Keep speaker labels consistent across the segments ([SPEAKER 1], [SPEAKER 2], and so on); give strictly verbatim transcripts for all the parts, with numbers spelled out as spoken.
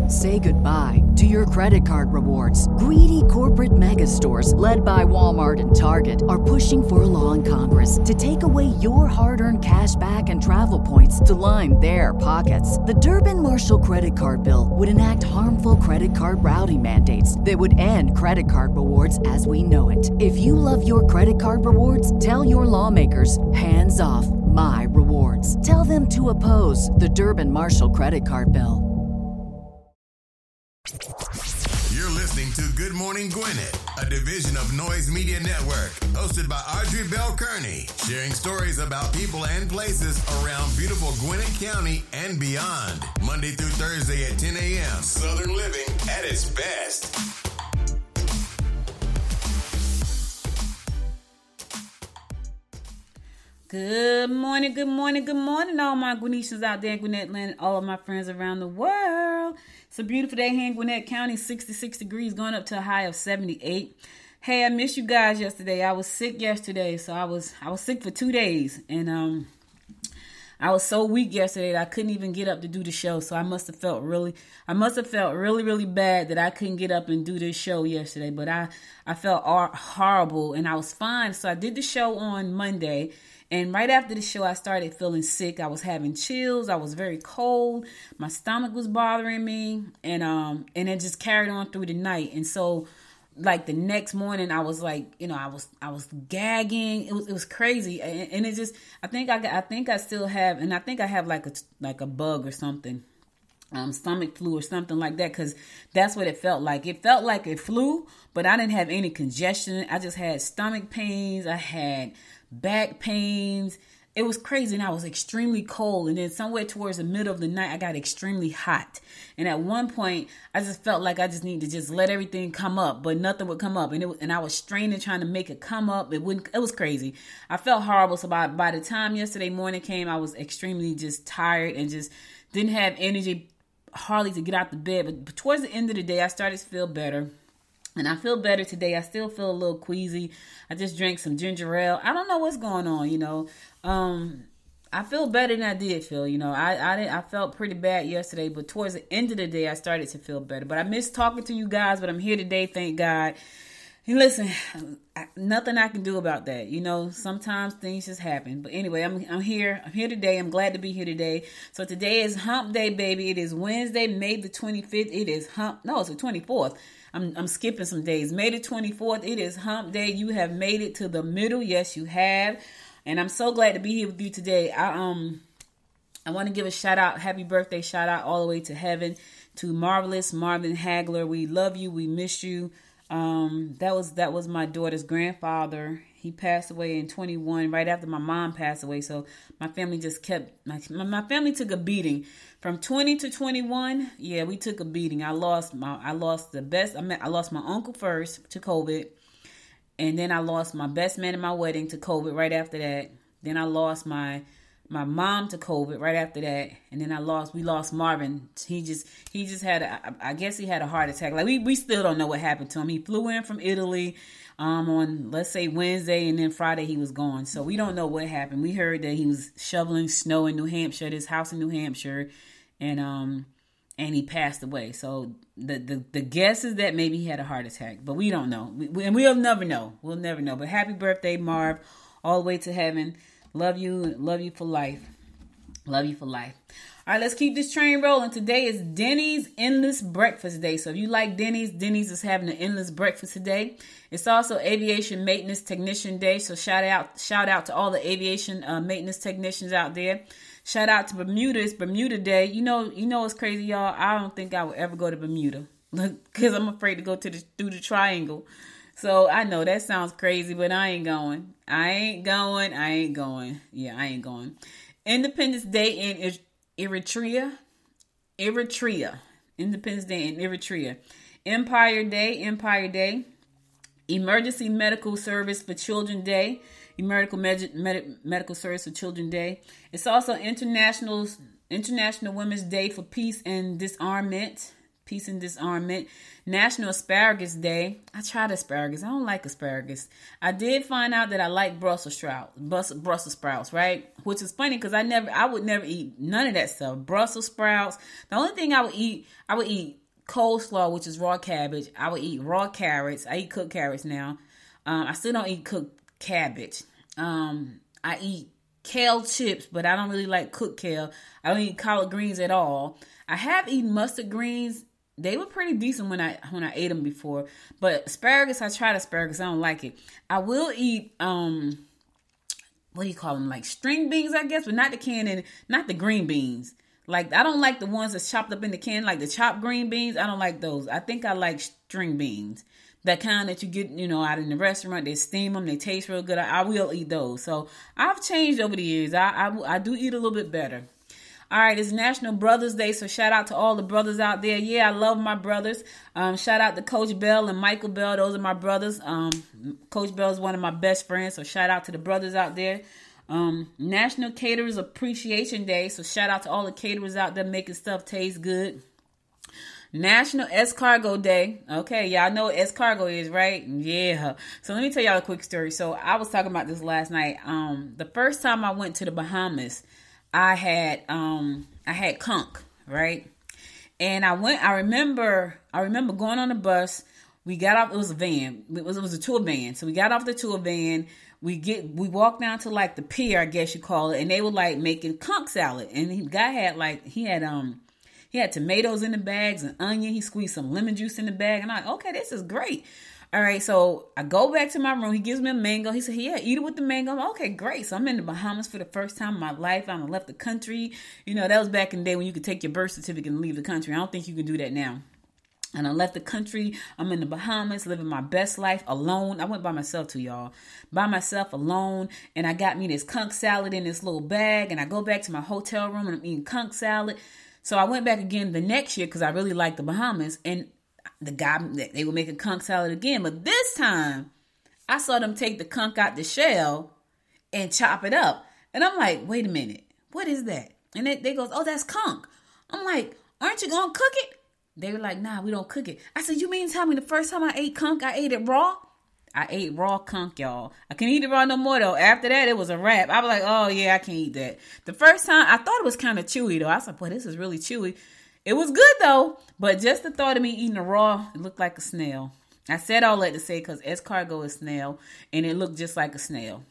[SPEAKER 1] Say goodbye to your credit card rewards. Greedy corporate mega stores, led by Walmart and Target, are pushing for a law in Congress to take away your hard-earned cash back and travel points to line their pockets. The Durbin-Marshall credit card bill would enact harmful credit card routing mandates that would end credit card rewards as we know it. If you love your credit card rewards, tell your lawmakers, hands off my rewards. Tell them to oppose the Durbin-Marshall credit card bill.
[SPEAKER 2] You're listening to Good Morning Gwinnett, a division of Noise Media Network, hosted by Audrey Bell Kearney, sharing stories about people and places around beautiful Gwinnett County and beyond. Monday through Thursday at ten a.m. Southern living at its best.
[SPEAKER 3] Good morning, good morning, good morning, all my Gwinnetians out there in Gwinnett Land, all of my friends around the world. It's a beautiful day here in Gwinnett County, sixty-six degrees, going up to a high of seventy-eight. Hey, I missed you guys yesterday. I was sick yesterday, so I was I was sick for two days, and um, I was so weak yesterday that I couldn't even get up to do the show. So I must have felt really, I must have felt really, really bad that I couldn't get up and do this show yesterday. But I, I felt horrible, and I was fine. So I did the show on Monday. And right after the show, I started feeling sick. I was having chills. I was very cold. My stomach was bothering me. And um, and it just carried on through the night. And so, like, the next morning, I was like, you know, I was I was gagging. It was it was crazy. And, and it just, I think I got, I think I still have, and I think I have like a like a bug or something. Um, stomach flu or something like that, because that's what it felt like. It felt like a flu, but I didn't have any congestion. I just had stomach pains. I had back pains. It was crazy, and I was extremely cold. And then somewhere towards the middle of the night, I got extremely hot. And at one point, I just felt like I just need to just let everything come up, but nothing would come up. And it and I was straining, trying to make it come up. It wouldn't. It was crazy. I felt horrible. So by by the time yesterday morning came, I was extremely just tired and just didn't have energy hardly to get out the bed. But, but towards the end of the day, I started to feel better. And I feel better today. I still feel a little queasy. I just drank some ginger ale. I don't know what's going on, you know. Um, I feel better than I did feel, you know. I I, didn't, I felt pretty bad yesterday, but towards the end of the day, I started to feel better. But I missed talking to you guys, but I'm here today, thank God. And listen, I, nothing I can do about that. You know, sometimes things just happen. But anyway, I'm I'm here. I'm here today. I'm glad to be here today. So today is hump day, baby. It is Wednesday, May the twenty-fifth. It is hump. No, it's the twenty-fourth. I'm I'm skipping some days. May the twenty-fourth. It is hump day. You have made it to the middle. Yes, you have. And I'm so glad to be here with you today. I um I want to give a shout out, happy birthday shout out all the way to heaven to Marvelous Marvin Hagler. We love you. We miss you. Um, that was that was my daughter's grandfather. He passed away in twenty-one, right after my mom passed away. So my family just kept my my family took a beating from twenty to twenty-one. Yeah, we took a beating. I lost my I lost the best. I met I lost my uncle first to COVID, and then I lost my best man at my wedding to COVID right after that. Then I lost my my mom to COVID right after that, and then I lost. We lost Marvin. He just he just had. A, I guess he had a heart attack. Like we we still don't know what happened to him. He flew in from Italy, um, on let's say Wednesday, and then Friday he was gone. So we don't know what happened. We heard that he was shoveling snow in New Hampshire, at his house in New Hampshire, and um and he passed away. So the the the guess is that maybe he had a heart attack, but we don't know. We, we, and we'll never know. We'll never know. But happy birthday, Marv, all the way to heaven. Love you. Love you for life. Love you for life. All right, let's keep this train rolling. Today is Denny's Endless Breakfast Day. So if you like Denny's, Denny's is having an endless breakfast today. It's also Aviation Maintenance Technician Day. So shout out, shout out to all the aviation uh, maintenance technicians out there. Shout out to Bermuda. It's Bermuda Day. You know, you know what's crazy, y'all? I don't think I will ever go to Bermuda because I'm afraid to go to the through the triangle. So I know that sounds crazy, but I ain't going. I ain't going. I ain't going. Yeah, I ain't going. Independence Day in Eritrea. Eritrea. Independence Day in Eritrea. Empire Day. Empire Day. Emergency Medical Service for Children Day. Emergency Med- Med- Medical Service for Children Day. It's also International International Women's Day for Peace and Disarmament. Peace and disarmament. National Asparagus Day. I tried asparagus. I don't like asparagus. I did find out that I like Brussels sprouts, Brussels sprouts, right? Which is funny because I never, I would never eat none of that stuff. Brussels sprouts. The only thing I would eat, I would eat coleslaw, which is raw cabbage. I would eat raw carrots. I eat cooked carrots now. Um, I still don't eat cooked cabbage. Um, I eat kale chips, but I don't really like cooked kale. I don't eat collard greens at all. I have eaten mustard greens. They were pretty decent when I when I ate them before. But asparagus, I tried asparagus. I don't like it. I will eat, um, what do you call them? Like string beans, I guess, but not the can, not the green beans. Like, I don't like the ones that's chopped up in the can, like the chopped green beans. I don't like those. I think I like string beans. That kind that you get, you know, out in the restaurant. They steam them. They taste real good. I, I will eat those. So, I've changed over the years. I, I, I do eat a little bit better. All right, it's National Brothers Day, so shout out to all the brothers out there. Yeah, I love my brothers. Um, shout out to Coach Bell and Michael Bell. Those are my brothers. Um, Coach Bell is one of my best friends, so shout out to the brothers out there. Um, National Caterers Appreciation Day, so shout out to all the caterers out there making stuff taste good. National Escargot Day. Okay, y'all know what escargot is, right? Yeah. So let me tell y'all a quick story. So I was talking about this last night. Um, the first time I went to the Bahamas, I had um I had conch, right? And I went. I remember. I remember going on the bus. We got off. It was a van. It was it was a tour van. So we got off the tour van. We get. We walked down to like the pier, I guess you call it, and they were like making conch salad. And the guy had like he had um he had tomatoes in the bags and onion. He squeezed some lemon juice in the bag, and I'm like, okay, this is great. All right, so I go back to my room. He gives me a mango. He said, yeah, eat it with the mango. I'm like, okay, great. So I'm in the Bahamas for the first time in my life. I left the country. You know, that was back in the day when you could take your birth certificate and leave the country. I don't think you can do that now. And I left the country. I'm in the Bahamas, living my best life alone. I went by myself too, y'all. By myself, alone. And I got me this conch salad in this little bag. And I go back to my hotel room and I'm eating conch salad. So I went back again the next year because I really liked the Bahamas. And the guy, they were making conch salad again. But this time, I saw them take the conch out the shell and chop it up. And I'm like, wait a minute. What is that? And they, they goes, oh, that's conch. I'm like, aren't you going to cook it? They were like, nah, we don't cook it. I said, you mean tell me the first time I ate conch, I ate it raw? I ate raw conch, y'all. I can't eat it raw no more, though. After that, it was a wrap. I was like, oh, yeah, I can't eat that. The first time, I thought it was kind of chewy, though. I was like, boy, this is really chewy. It was good, though. But just the thought of me eating it raw, it looked like a snail. I said all that to say because escargot is snail, and it looked just like a snail.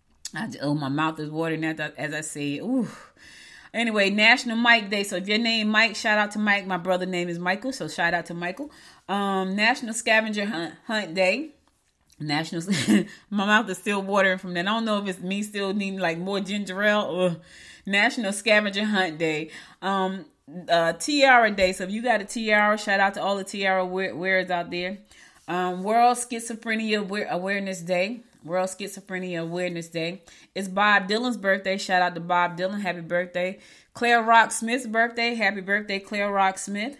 [SPEAKER 3] I just, oh, my mouth is watering as I say it. Ooh. Anyway, National Mike Day. So if your name Mike, shout out to Mike. My brother's name is Michael, so shout out to Michael. Um, National Scavenger Hunt, Hunt Day. National. My mouth is still watering from that. I don't know if it's me still needing like more ginger ale or National Scavenger Hunt Day. Um, uh, Tiara Day. So if you got a tiara, shout out to all the tiara wearers out there. Um, World Schizophrenia Awareness Day. World Schizophrenia Awareness Day. It's Bob Dylan's birthday. Shout out to Bob Dylan. Happy birthday. Claire Rock Smith's birthday. Happy birthday, Claire Rock Smith.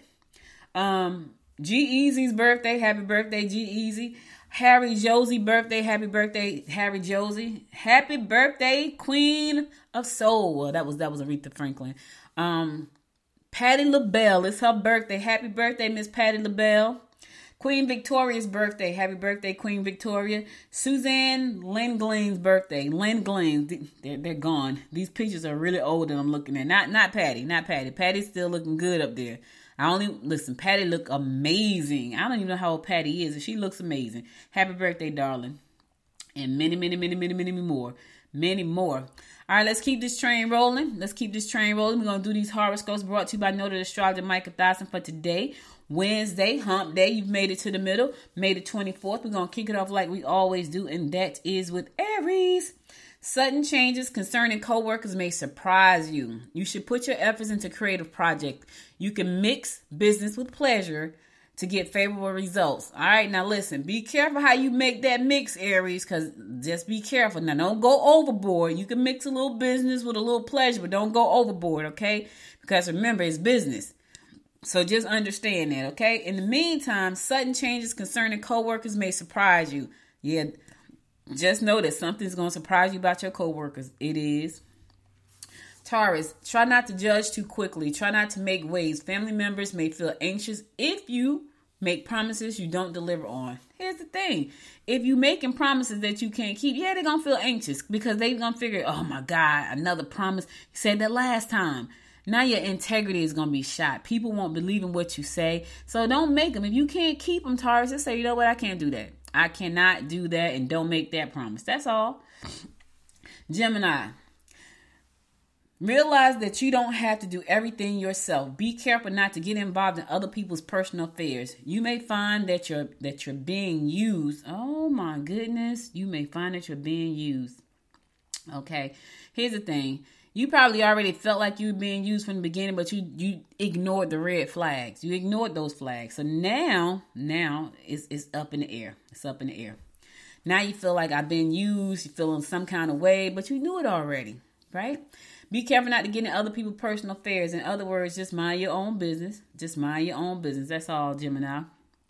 [SPEAKER 3] Um, G-Eazy's birthday. Happy birthday, G-Eazy. Harry Josie birthday. Happy birthday, Harry Josie. Happy birthday, Queen of Soul. Well, that was that was Aretha Franklin. Um, Patti LaBelle. It's her birthday. Happy birthday, Miss Patti LaBelle. Queen Victoria's birthday. Happy birthday, Queen Victoria. Suzanne Lenglen's birthday. Lenglen. They're, they're gone. These pictures are really old that I'm looking at. Not not Patty. Not Patty. Patty's still looking good up there. I only, listen, Patty look amazing. I don't even know how old Patty is. And she looks amazing. Happy birthday, darling. And many, many, many, many, many more. Many more. All right, let's keep this train rolling. Let's keep this train rolling. We're going to do these horoscopes brought to you by Noted Astrologer Micah Dawson for today. Wednesday, hump day. You've made it to the middle. May the twenty-fourth. We're going to kick it off like we always do, and that is with Aries. Sudden changes concerning coworkers may surprise you. You should put your efforts into creative projects. You can mix business with pleasure to get favorable results. All right, now listen. Be careful how you make that mix, Aries, because just be careful. Now, don't go overboard. You can mix a little business with a little pleasure, but don't go overboard, okay? Because remember, it's business. So just understand that, okay? In the meantime, sudden changes concerning coworkers may surprise you. Yeah, just know that something's going to surprise you about your coworkers. It is. Taurus, try not to judge too quickly. Try not to make waves. Family members may feel anxious if you make promises you don't deliver on. Here's the thing. If you making promises that you can't keep, yeah, they're going to feel anxious because they're going to figure, oh my God, another promise. You said that last time. Now your integrity is going to be shot. People won't believe in what you say. So don't make them. If you can't keep them, Taurus, just say, you know what, I can't do that. I cannot do that, and don't make that promise. That's all. Gemini. Realize that you don't have to do everything yourself. Be careful not to get involved in other people's personal affairs. You may find that you're that you're being used. Oh my goodness. You may find that you're being used. Okay. Here's the thing. You probably already felt like you were being used from the beginning, but you, you ignored the red flags. You ignored those flags. So now, now it's, it's up in the air. It's up in the air. Now you feel like I've been used. You feel in some kind of way, but you knew it already, right? Be careful not to get in other people's personal affairs. In other words, just mind your own business. Just mind your own business. That's all, Gemini.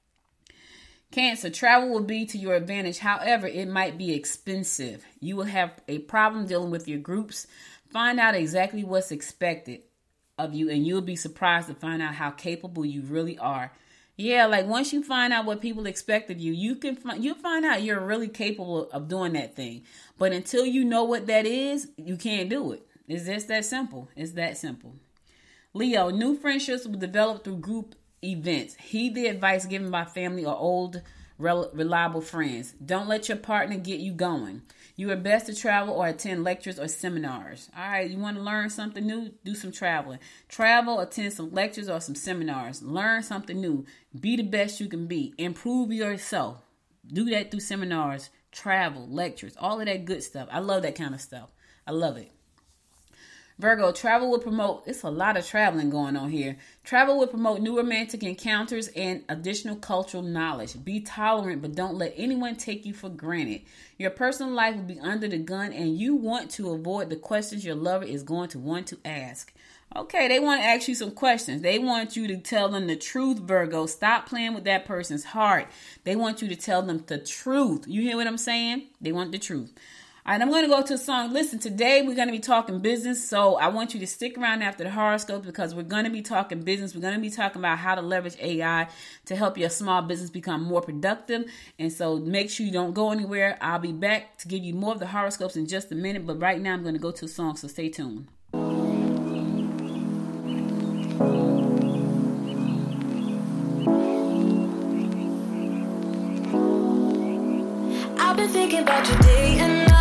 [SPEAKER 3] Cancer, travel will be to your advantage. However, it might be expensive. You will have a problem dealing with your groups. Find out exactly what's expected of you, and you'll be surprised to find out how capable you really are. Yeah, like once you find out what people expect of you, you can find, you'll find out you're really capable of doing that thing. But until you know what that is, you can't do it. It's just that simple. It's that simple. Leo, new friendships will develop through group events. Heed the advice given by family or old, rel- reliable friends. Don't let your partner get you going. You are best to travel or attend lectures or seminars. All right, you want to learn something new? Do some traveling. Travel, attend some lectures or some seminars. Learn something new. Be the best you can be. Improve yourself. Do that through seminars, travel, lectures, all of that good stuff. I love that kind of stuff. I love it. Virgo, travel will promote, it's a lot of traveling going on here. Travel will promote new romantic encounters and additional cultural knowledge. Be tolerant, but don't let anyone take you for granted. Your personal life will be under the gun, and you want to avoid the questions your lover is going to want to ask. Okay, they want to ask you some questions. They want you to tell them the truth, Virgo. Stop playing with that person's heart. They want you to tell them the truth. You hear what I'm saying? They want the truth. All right, I'm going to go to a song. Listen, today we're going to be talking business, so I want you to stick around after the horoscope because we're going to be talking business. We're going to be talking about how to leverage A I to help your small business become more productive, and so make sure you don't go anywhere. I'll be back to give you more of the horoscopes in just a minute, but right now I'm going to go to a song, so stay tuned.
[SPEAKER 4] I've been thinking about your day and night.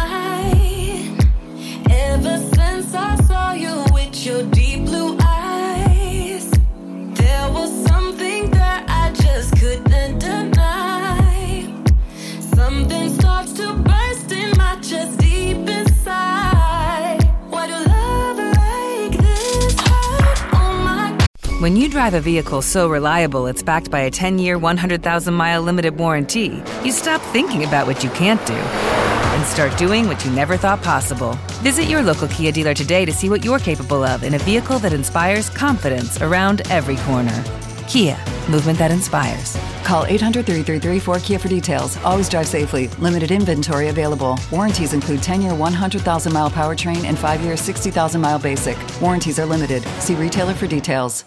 [SPEAKER 4] Ever since I saw you with your deep blue eyes, there was something that I just couldn't deny. Something starts to burst in my chest deep inside. Why do love like this hurt? Oh my.
[SPEAKER 5] When you drive a vehicle so reliable it's backed by a ten-year, one hundred thousand mile limited warranty, you stop thinking about what you can't do and start doing what you never thought possible. Visit your local Kia dealer today to see what you're capable of in a vehicle that inspires confidence around every corner. Kia, movement that inspires.
[SPEAKER 6] Call eight hundred, three three three, four K I A for details. Always drive safely. Limited inventory available. Warranties include ten-year, one hundred thousand mile powertrain and five-year, sixty thousand mile basic. Warranties are limited. See retailer for details.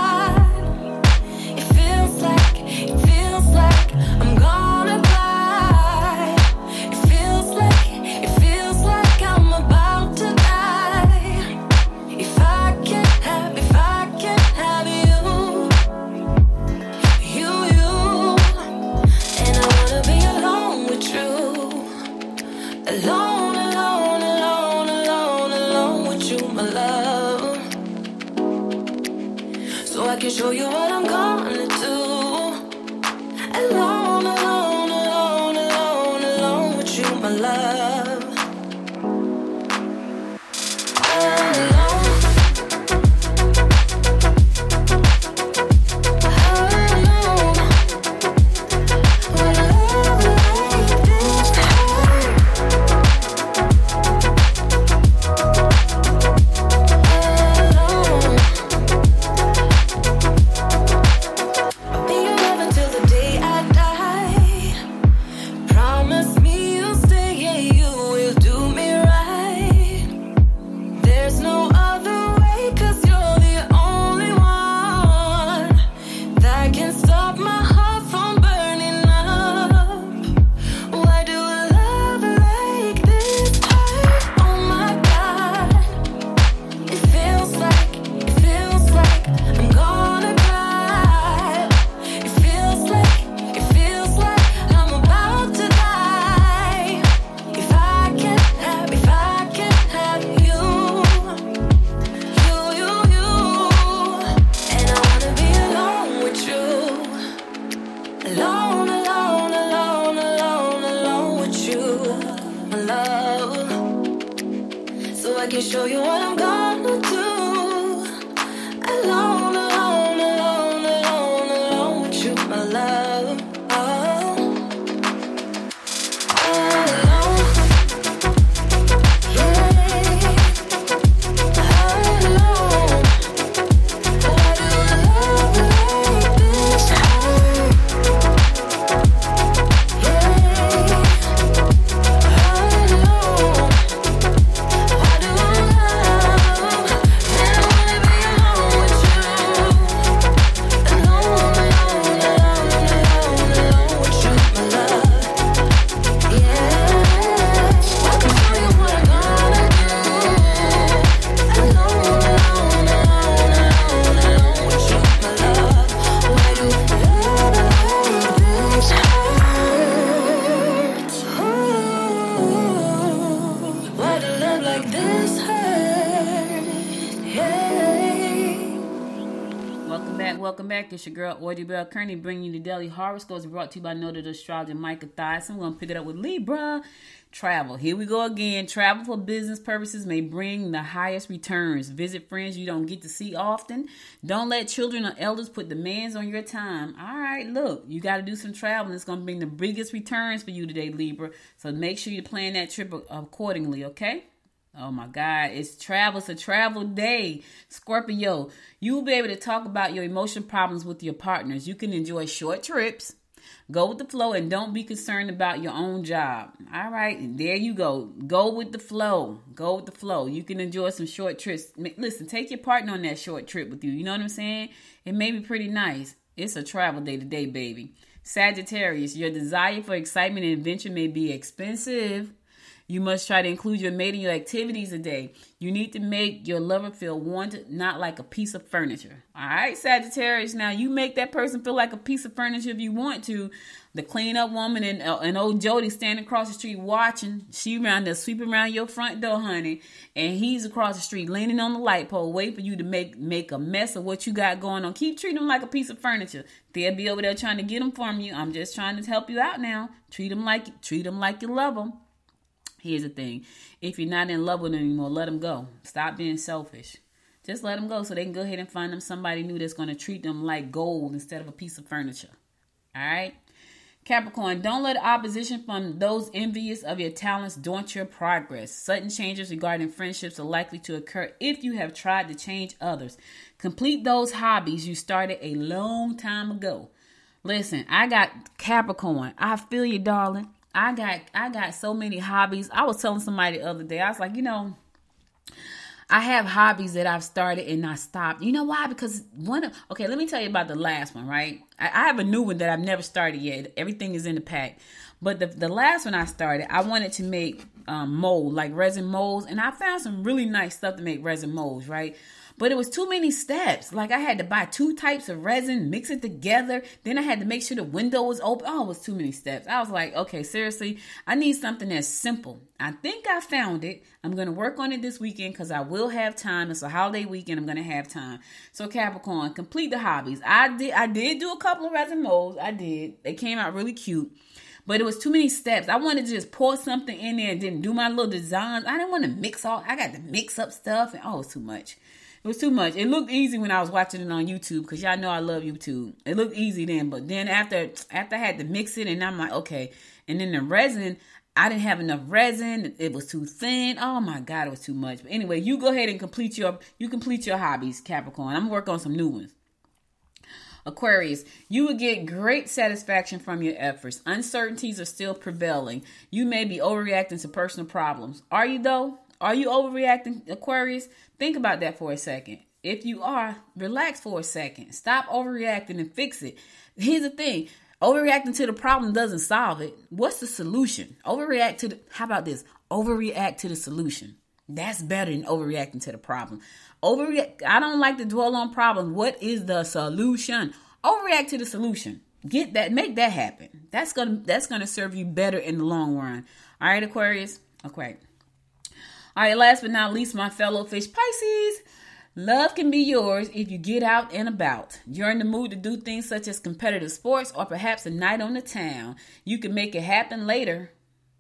[SPEAKER 4] It feels like, it feels like I'm gonna die. It feels like, it feels like I'm about to die. If I can't have, if I can't have you, you, you, and I wanna be alone with you, alone, alone, alone, alone, alone with you, my love. can show you what I'm gonna do. Alone, alone, alone, alone, alone with you, my love. Oh, alone. Yeah. Alone. Why do love like this hurt? Yeah. Alone. Why do love? Man, I wanna be alone with you. Alone, alone, alone, alone, alone with you, my love. Yeah. I can show you what I'm gonna do. Alone, alone, alone, alone, alone with you, my love. Why do love like this hurt? Ooh. Why do love like this hurt? Hey.
[SPEAKER 3] Welcome back, welcome back. It's your girl, Audrey Bell Kearney, bringing you the daily horoscopes brought to you by noted astrologer Micah Thyssen. We're going to pick it up with Libra. Travel. Here we go again. Travel for business purposes may bring the highest returns. Visit friends you don't get to see often. Don't let children or elders put demands on your time. All right, look, you got to do some traveling. It's going to bring the biggest returns for you today, Libra. So make sure you plan that trip accordingly, okay? Oh my God, it's travel. It's a travel day. Scorpio, you will be able to talk about your emotional problems with your partners. You can enjoy short trips. Go with the flow and don't be concerned about your own job. All right, and there you go. Go with the flow. Go with the flow. You can enjoy some short trips. Listen, take your partner on that short trip with you. You know what I'm saying? It may be pretty nice. It's a travel day today, baby. Sagittarius, your desire for excitement and adventure may be expensive. You must try to include your mate in your activities today. You need to make your lover feel wanted, not like a piece of furniture. All right, Sagittarius. Now, you make that person feel like a piece of furniture if you want to. The cleanup woman and, uh, and old Jody standing across the street watching. She around there sweeping around your front door, honey. And he's across the street leaning on the light pole, waiting for you to make, make a mess of what you got going on. Keep treating them like a piece of furniture. They'll be over there trying to get them from you. I'm just trying to help you out now. Treat them like, treat them like you love them. Here's the thing. If you're not in love with them anymore, let them go. Stop being selfish. Just let them go so they can go ahead and find them somebody new that's going to treat them like gold instead of a piece of furniture. All right? Capricorn, don't let opposition from those envious of your talents daunt your progress. Sudden changes regarding friendships are likely to occur if you have tried to change others. Complete those hobbies you started a long time ago. Listen, I got Capricorn. I feel you, darling. I got I got so many hobbies. I was telling somebody the other day, I was like, you know, I have hobbies that I've started and I stopped. You know why? Because one of, okay, let me tell you about the last one, right? I, I have a new one that I've never started yet. Everything is in the pack. But the, the last one I started, I wanted to make um, mold, like resin molds. And I found some really nice stuff to make resin molds, right? But it was too many steps. Like I had to buy two types of resin, mix it together. Then I had to make sure the window was open. Oh, it was too many steps. I was like, okay, seriously, I need something that's simple. I think I found it. I'm going to work on it this weekend because I will have time. It's a holiday weekend. I'm going to have time. So Capricorn, complete the hobbies. I did, I did do a couple of resin molds. I did. They came out really cute. But it was too many steps. I wanted to just pour something in there and then do my little designs. I didn't want to mix all. I got to mix up stuff. And oh, it's too much. It was too much. It looked easy when I was watching it on YouTube because y'all know I love YouTube. It looked easy then, but then after after I had to mix it and I'm like, okay. And then the resin, I didn't have enough resin. It was too thin. Oh my God, it was too much. But anyway, you go ahead and complete your you complete your hobbies, Capricorn. I'm gonna work on some new ones. Aquarius, you will get great satisfaction from your efforts. Uncertainties are still prevailing. You may be overreacting to personal problems. Are you though? Are you overreacting, Aquarius? Think about that for a second. If you are, relax for a second. Stop overreacting and fix it. Here's the thing. Overreacting to the problem doesn't solve it. What's the solution? Overreact to the, how about this? Overreact to the solution. That's better than overreacting to the problem. Overreact. I don't like to dwell on problems. What is the solution? Overreact to the solution. Get that, make that happen. That's gonna that's gonna serve you better in the long run. All right, Aquarius? Okay. All right, last but not least, my fellow fish Pisces. Love can be yours if you get out and about. You're in the mood to do things such as competitive sports or perhaps a night on the town. You can make it happen later.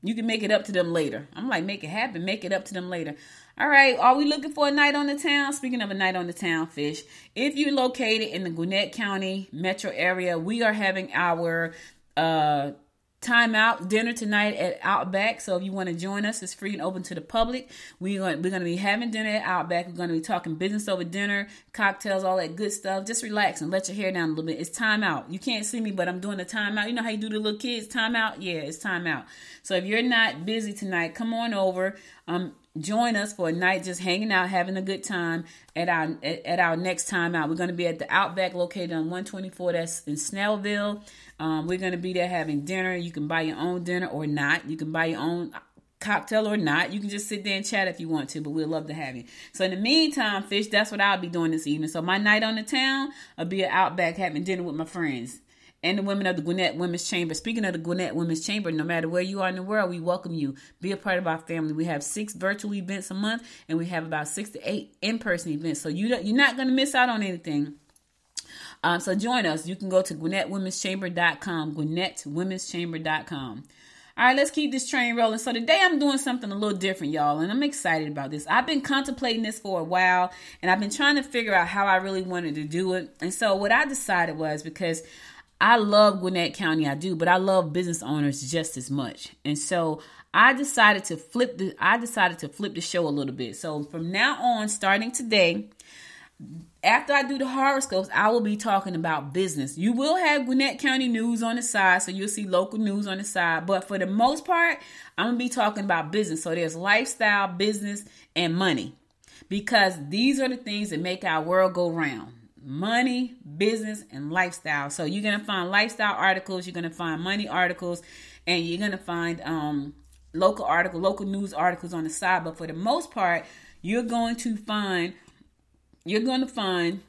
[SPEAKER 3] You can make it up to them later. I'm like, make it happen. Make it up to them later. All right. Are we looking for a night on the town? Speaking of a night on the town, Fish, if you're located in the Gwinnett County metro area, we are having our uh, time out dinner tonight at Outback. So if you want to join us, it's free and open to the public. We're going, we're going to be having dinner at Outback. We're going to be talking business over dinner, cocktails, all that good stuff. Just relax and let your hair down a little bit. It's time out. You can't see me, but I'm doing the time out. You know how you do the little kids time out? Yeah, it's time out. So if you're not busy tonight, come on over. Um, join us for a night just hanging out, having a good time at our at, at our next time out. We're going to be at the Outback located on one twenty-four. That's in Snellville. Um, we're going to be there having dinner. You can buy your own dinner or not. You can buy your own cocktail or not. You can just sit there and chat if you want to, but we'd love to have you. So in the meantime, Fish, that's what I'll be doing this evening. So my night on the town, I'll be at Outback having dinner with my friends and the women of the Gwinnett Women's Chamber. Speaking of the Gwinnett Women's Chamber, no matter where you are in the world, we welcome you. Be a part of our family. We have six virtual events a month, and we have about six to eight in-person events. So you don't, you're not going to miss out on anything. Um, so join us. You can go to Gwinnett Women's Chamber dot com, Gwinnett Women's Chamber dot com. All right, let's keep this train rolling. So today I'm doing something a little different, y'all, and I'm excited about this. I've been contemplating this for a while, and I've been trying to figure out how I really wanted to do it. And so what I decided was, because I love Gwinnett County, I do, but I love business owners just as much. And so I decided to flip the I decided to flip the show a little bit. So from now on, starting today, after I do the horoscopes, I will be talking about business. You will have Gwinnett County news on the side, so you'll see local news on the side. But for the most part, I'm going to be talking about business. So there's lifestyle, business, and money. Because these are the things that make our world go round. Money, business, and lifestyle. So you're going to find lifestyle articles, you're going to find money articles, and you're going to find um, local article, local news articles on the side. But for the most part, you're going to find You're going to find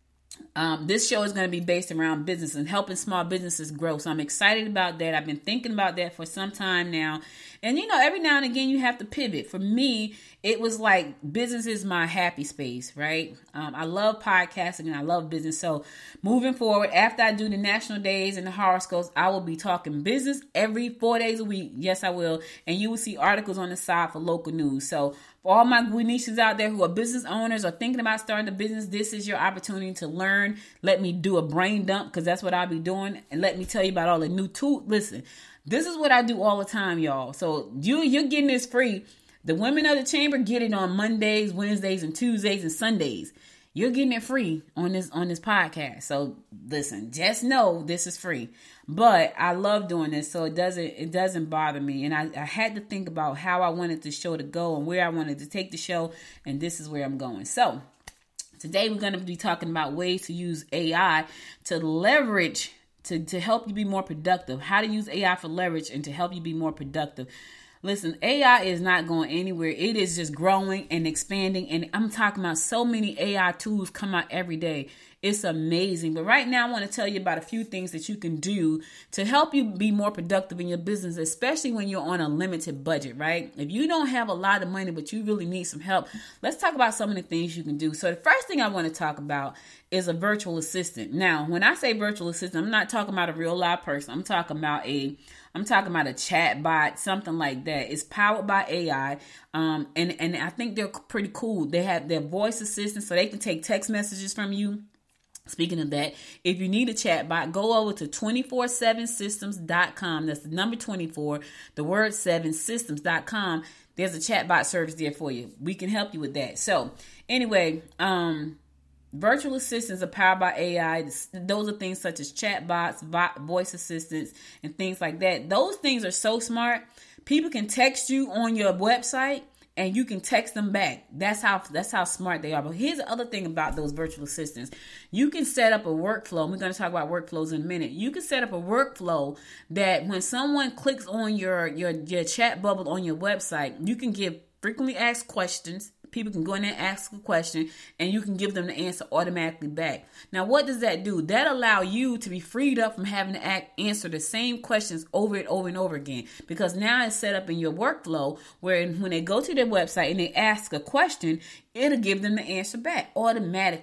[SPEAKER 3] um, this show is going to be based around business and helping small businesses grow. So I'm excited about that. I've been thinking about that for some time now. And, you know, every now and again, you have to pivot. For me, it was like business is my happy space, right? Um, I love podcasting and I love business. So moving forward, after I do the national days and the horoscopes, I will be talking business every four days a week. Yes, I will. And you will see articles on the side for local news. So for all my Gwinnetians out there who are business owners or thinking about starting a business, this is your opportunity to learn. Let me do a brain dump, because that's what I'll be doing. And let me tell you about all the new tools. Listen, this is what I do all the time, y'all. So you, you're getting this free. The women of the chamber get it on Mondays, Wednesdays, and Tuesdays, and Sundays. You're getting it free on this on this podcast. So listen, just know this is free. But I love doing this, so it doesn't it doesn't bother me. And I, I had to think about how I wanted the show to go and where I wanted to take the show, and this is where I'm going. So today we're going to be talking about ways to use A I to leverage, to, to help you be more productive. How to use A I for leverage and to help you be more productive. Listen, A I is not going anywhere. It is just growing and expanding. And I'm talking about so many A I tools come out every day. It's amazing. But right now, I want to tell you about a few things that you can do to help you be more productive in your business, especially when you're on a limited budget, right? If you don't have a lot of money, but you really need some help, let's talk about some of the things you can do. So the first thing I want to talk about is a virtual assistant. Now, when I say virtual assistant, I'm not talking about a real live person. I'm talking about a I'm talking about a chat bot, something like that. It's powered by A I, um, and, and I think they're pretty cool. They have their voice assistant, so they can take text messages from you. Speaking of that, if you need a chat bot, go over to two four seven systems dot com. That's the number twenty-four, the word seven, systems dot com. There's a chat bot service there for you. We can help you with that. So anyway, um... virtual assistants are powered by A I. Those are things such as chatbots, voice assistants, and things like that. Those things are so smart. People can text you on your website, and you can text them back. That's how that's how smart they are. But here's the other thing about those virtual assistants. You can set up a workflow. And we're going to talk about workflows in a minute. You can set up a workflow that when someone clicks on your, your, your chat bubble on your website, you can give frequently asked questions. People can go in there and ask a question, and you can give them the answer automatically back. Now, what does that do? That allow you to be freed up from having to act, answer the same questions over and over and over again. Because now it's set up in your workflow where when they go to their website and they ask a question, it'll give them the answer back automatically.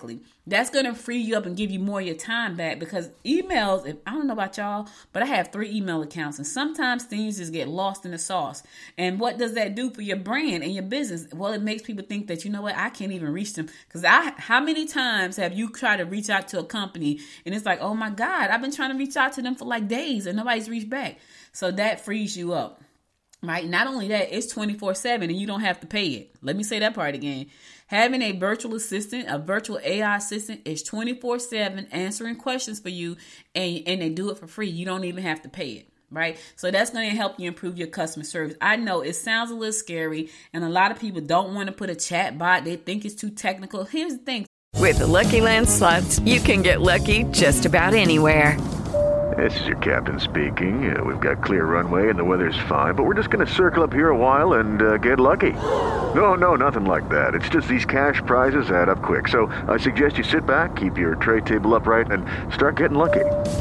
[SPEAKER 3] That's going to free you up and give you more of your time back, because emails, if I don't know about y'all, but I have three email accounts, and sometimes things just get lost in the sauce. And what does that do for your brand and your business? Well, it makes people think that, you know what, I can't even reach them. Because I, how many times have you tried to reach out to a company and it's like, oh my God, I've been trying to reach out to them for like days and nobody's reached back. So that frees you up. Right? Not only that, it's twenty-four seven and you don't have to pay it. Let me say that part again. Having a virtual assistant, a virtual A I assistant, is twenty-four seven answering questions for you, and, and they do it for free. You don't even have to pay it. Right? So that's going to help you improve your customer service. I know it sounds a little scary, and a lot of people don't want to put a chat bot. They think it's too technical. Here's the thing.
[SPEAKER 7] With the Lucky Land Slots, you can get lucky just about anywhere.
[SPEAKER 8] This is your captain speaking. Uh, we've got clear runway and the weather's fine, but we're just going to circle up here a while and uh, get lucky. No, no, nothing like that. It's just these cash prizes add up quick. So I suggest you sit back, keep your tray table upright, and start getting lucky.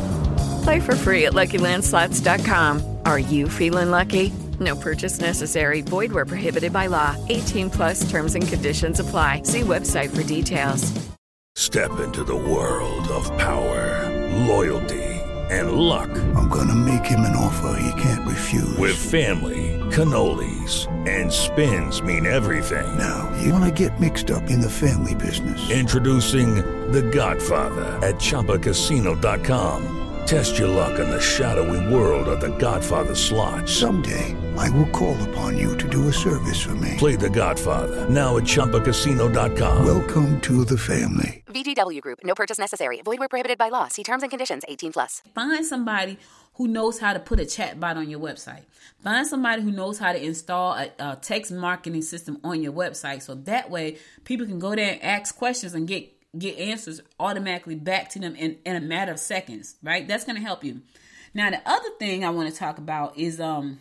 [SPEAKER 7] Play for free at Lucky Land Slots dot com. Are you feeling lucky? No purchase necessary. Void where prohibited by law. eighteen plus terms and conditions apply. See website for details.
[SPEAKER 9] Step into the world of power, loyalty, and luck.
[SPEAKER 10] I'm gonna make him an offer he can't refuse.
[SPEAKER 9] With family, cannolis, and spins mean everything.
[SPEAKER 10] Now, you wanna get mixed up in the family business.
[SPEAKER 9] Introducing The Godfather at Chumba Casino dot com. Test your luck in the shadowy world of The Godfather slot.
[SPEAKER 10] Someday, I will call upon you to do a service for me.
[SPEAKER 9] Play The Godfather, now at Chumba Casino dot com.
[SPEAKER 10] Welcome to the family.
[SPEAKER 11] V G W Group. No purchase necessary. Void where prohibited by law. See terms and conditions. eighteen plus.
[SPEAKER 3] Find somebody who knows how to put a chat bot on your website. Find somebody who knows how to install a, a text marketing system on your website. So that way people can go there and ask questions and get, get answers automatically back to them in, in a matter of seconds, right? That's going to help you. Now, the other thing I want to talk about is, um,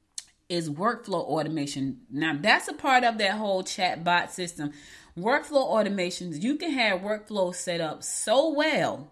[SPEAKER 3] is workflow automation. Now, that's a part of that whole chat bot system. Workflow automations, you can have workflows set up so well,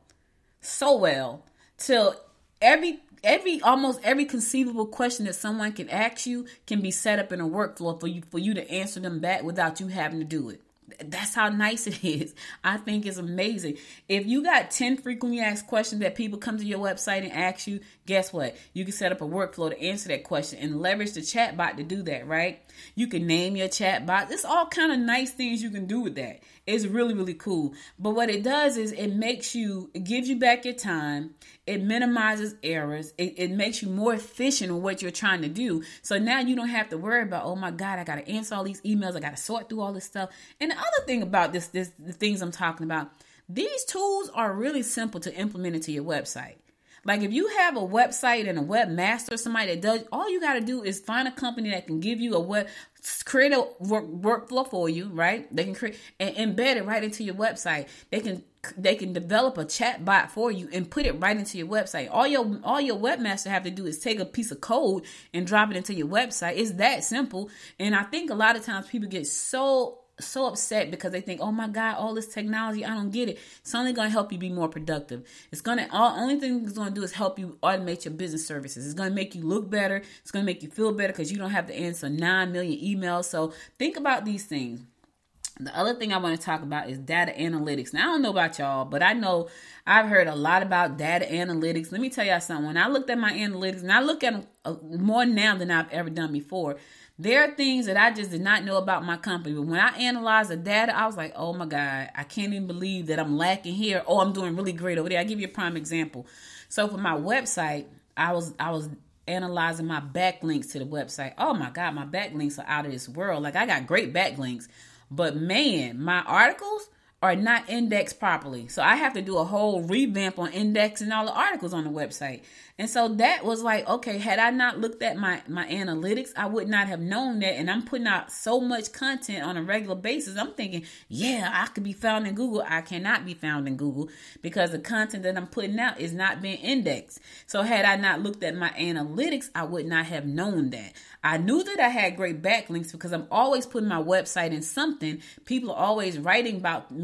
[SPEAKER 3] so well, till every every almost every conceivable question that someone can ask you can be set up in a workflow for you for you to answer them back without you having to do it. That's how nice it is. I think it's amazing. If you got ten frequently asked questions that people come to your website and ask you, guess what? You can set up a workflow to answer that question and leverage the chatbot to do that, right? You can name your chatbot. There's all kind of nice things you can do with that. It's really, really cool. But what it does is it makes you, it gives you back your time. It minimizes errors. It, it makes you more efficient in what you're trying to do. So now you don't have to worry about, oh my God, I got to answer all these emails. I got to sort through all this stuff. And the other thing about this, this, the things I'm talking about, these tools are really simple to implement into your website. Like if you have a website and a webmaster, somebody that does, all you got to do is find a company that can give you a web, create a work, workflow for you, right? They can create and embed it right into your website. They can they can develop a chat bot for you and put it right into your website. All your all your webmaster have to do is take a piece of code and drop it into your website. It's that simple. And I think a lot of times people get so so upset because they think, oh my God, all this technology, I don't get it. It's only going to help you be more productive. It's going to, all only thing it's going to do is help you automate your business services. It's going to make you look better. It's going to make you feel better because you don't have to answer nine million emails. So think about these things. The other thing I want to talk about is data analytics. Now, I don't know about y'all, but I know I've heard a lot about data analytics. Let me tell y'all something. When I looked at my analytics, and I look at them more now than I've ever done before, there are things that I just did not know about my company. But when I analyzed the data, I was like, oh my God, I can't even believe that I'm lacking here. Oh, I'm doing really great over there. I'll give you a prime example. So for my website, I was I was analyzing my backlinks to the website. Oh my God, my backlinks are out of this world. Like I got great backlinks. But man, my articles are not indexed properly. So I have to do a whole revamp on indexing all the articles on the website. And so that was like, okay, had I not looked at my, my analytics, I would not have known that. And I'm putting out so much content on a regular basis. I'm thinking, yeah, I could be found in Google. I cannot be found in Google because the content that I'm putting out is not being indexed. So had I not looked at my analytics, I would not have known that. I knew that I had great backlinks because I'm always putting my website in something. People are always writing about me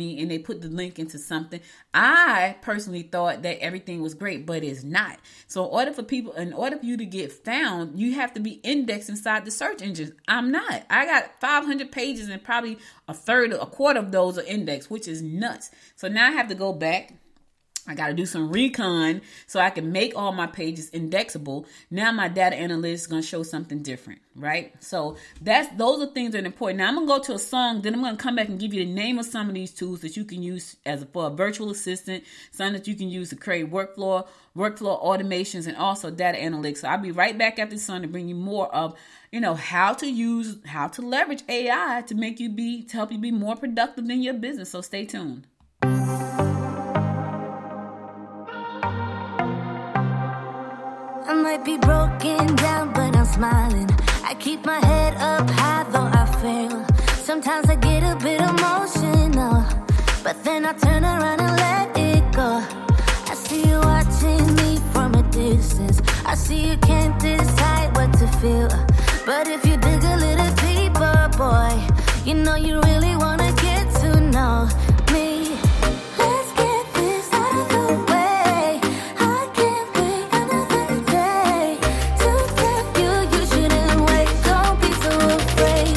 [SPEAKER 3] me and they put the link into something. I personally thought that everything was great, but it's not. So in order for people, in order for you to get found, you have to be indexed inside the search engines. I'm not. I got five hundred pages and probably a third, a quarter of those are indexed, which is nuts. So now I have to go back. I got to do some recon so I can make all my pages indexable. Now my data analytics is going to show something different, right? So that's those are things that are important. Now I'm going to go to a song, then I'm going to come back and give you the name of some of these tools that you can use as a, for a virtual assistant, some that you can use to create workflow, workflow automations, and also data analytics. So I'll be right back after the song to bring you more of, you know, how to use, how to leverage A I to make you be, to help you be more productive in your business. So stay tuned.
[SPEAKER 12] I might be broken down, but I'm smiling. I keep my head up high, though I fail. Sometimes I get a bit emotional, but then I turn around and let it go. I see you watching me from a distance. I see you can't decide what to feel. But if you dig a little deeper, boy, you know you really wanna get to know me. Let's get this out of the way. I can't wait another day to tell you you shouldn't wait. Don't be so afraid.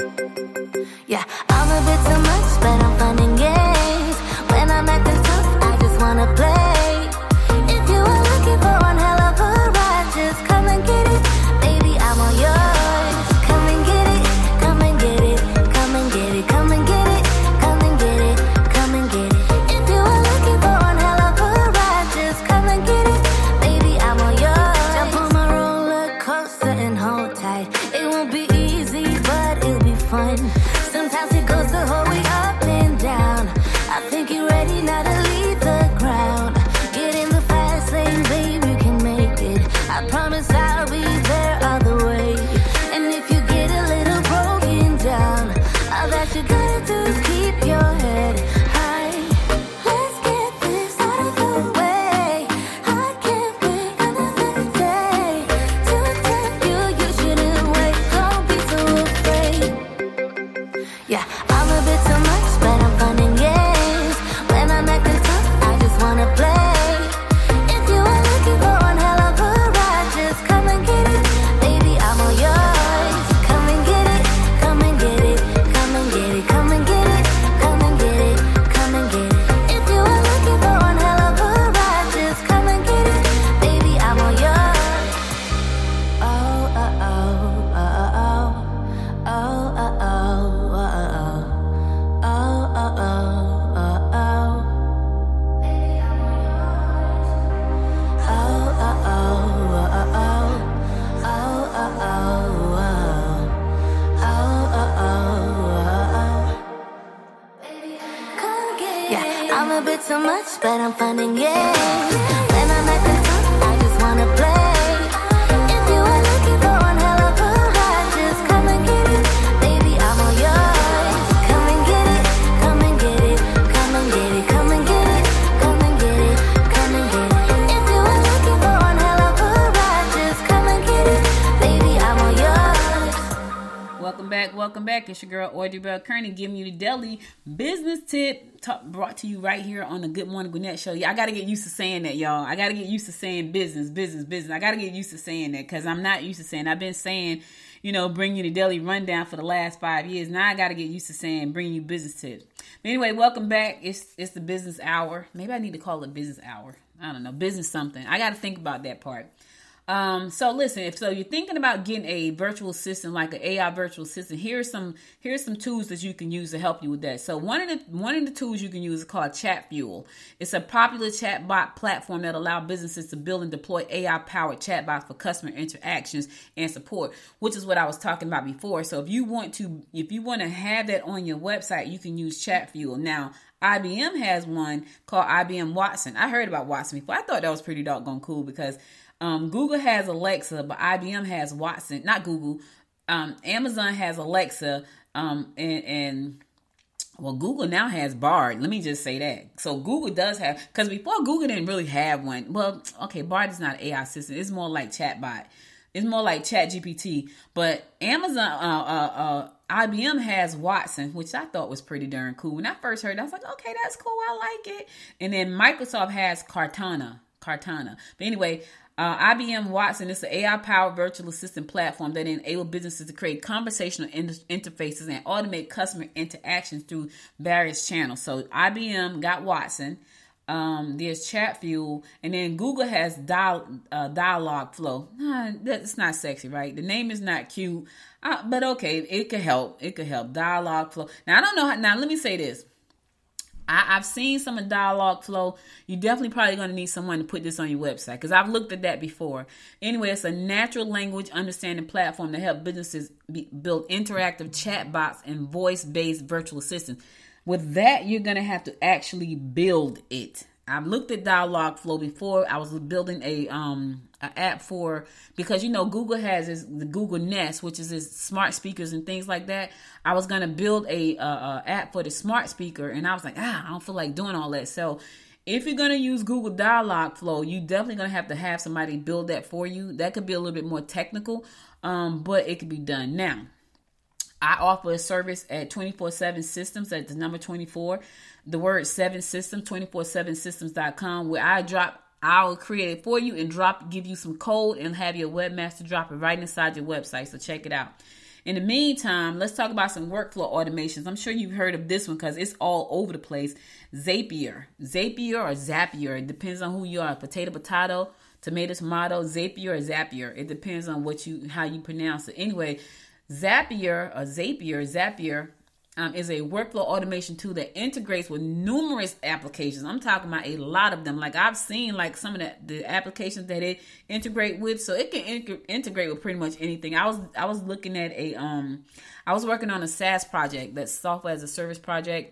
[SPEAKER 12] Yeah, I'm a bit too much, but I'm fun and games. When I'm acting tough, I just wanna play. If you are looking for one hell of a ride, just come and get it. Baby, I'm all yours. Come and get it, come and get it, come and get it, come and get it, come and get it, come and get it. If you are looking for one hell of a ride, just come and get it. Baby, I'm all yours. Jump on my roller coaster and hold tight. It won't be easy, but it'll be fun. Sometimes it goes the whole way up and down. I think you're ready now to leave the ground. Get in the fast lane, baby, you can make it. I promise I'll be there all the way. And if you get a little broken down, all that you gotta do is keep your head high. Let's get this out of the way. I can't wait another day to tell you you shouldn't wait. Don't be so afraid. Yeah, I'm a bit too much, but I'm fun and games. When I'm acting tough, I just wanna play. If you are looking for one hell of a ride, just come and get it. Baby, I'm all yours. Come and get it, come and get it, come and get it, come and get it, come and get it, come and get it. If you are looking for one hell of a ride, just come and get it. Baby, I'm all yours. Oh, oh, oh, oh, oh, oh, oh, oh, oh, oh, oh, oh, oh, oh, oh. Yeah, I'm a bit too much, but I'm fun and games. When I'm acting tough, I just wanna play. If you are looking for one hell of a ride, just come and get it. Baby, I'm all yours. Come and get it, come and get it, come and get it, come and get it, come and get it, come and get it. If you are looking for one hell of a ride, just come and get it. Baby, I'm all yours.
[SPEAKER 3] Welcome back, welcome back. It's your girl Audrey Bell Kearney giving you the daily business tip talk, brought to you right here on the Good Morning Gwinnett Show. Yeah, I got to get used to saying that, y'all. I got to get used to saying business, business, business. I got to get used to saying that because I'm not used to saying. I've been saying, you know, bring you the daily rundown for the last five years. Now I got to get used to saying bring you business tips. But anyway, welcome back. It's it's the business hour. Maybe I need to call it business hour. I don't know, business something. I got to think about that part. Um, so listen, if so you're thinking about getting a virtual assistant, like an A I virtual assistant, here's some, here's some tools that you can use to help you with that. So one of the, one of the tools you can use is called ChatFuel. It's a popular chatbot platform that allows businesses to build and deploy A I powered chatbots for customer interactions and support, which is what I was talking about before. So if you want to, if you want to have that on your website, you can use ChatFuel. Now, I B M has one called I B M Watson. I heard about Watson before. I thought that was pretty doggone cool because Um, Google has Alexa, but I B M has Watson. Not Google. Um, Amazon has Alexa, um, and, and well, Google now has Bard. Let me just say that. So Google does have, because before Google didn't really have one. Well, okay, Bard is not an A I assistant. It's more like chatbot. It's more like Chat G P T. But Amazon, uh, uh, uh, I B M has Watson, which I thought was pretty darn cool. When I first heard it, I was like, okay, that's cool. I like it. And then Microsoft has Cortana. Cortana. But anyway, uh, I B M Watson is an A I-powered virtual assistant platform that enables businesses to create conversational in- interfaces and automate customer interactions through various channels. So I B M got Watson. Um, there's Chatfuel, and then Google has dial, uh, Dialogflow. Nah, that's not sexy, right? The name is not cute, uh, but okay, it could help. It could help. Dialogflow. Now I don't know how. Now let me say this. I, I've seen some of Dialogflow. You definitely probably going to need someone to put this on your website because I've looked at that before. Anyway, it's a natural language understanding platform to help businesses be, build interactive chatbots and voice-based virtual assistants. With that, you're going to have to actually build it. I've looked at Dialogflow before. I was building a um an app for, because, you know, Google has this, the Google Nest, which is its smart speakers and things like that. I was going to build a, uh, a app for the smart speaker, and I was like, ah, I don't feel like doing all that. So if you're going to use Google Dialogflow, you definitely going to have to have somebody build that for you. That could be a little bit more technical, um, but it could be done. Now, I offer a service at twenty-four seven Systems at the number twenty-four, the word seven systems, twenty-four seven systems dot com, where I drop, I'll create it for you and drop, give you some code and have your webmaster drop it right inside your website. So check it out. In the meantime, let's talk about some workflow automations. I'm sure you've heard of this one because it's all over the place. Zapier, Zapier or Zapier. It depends on who you are. Potato, potato, tomato, tomato, Zapier or Zapier. It depends on what you, how you pronounce it. Anyway, Zapier or Zapier, Zapier um, is a workflow automation tool that integrates with numerous applications. I'm talking about a lot of them. Like I've seen like some of the, the applications that it integrate with, so it can in- integrate with pretty much anything. I was I was looking at a um I was working on a SaaS project, that's software as a service project.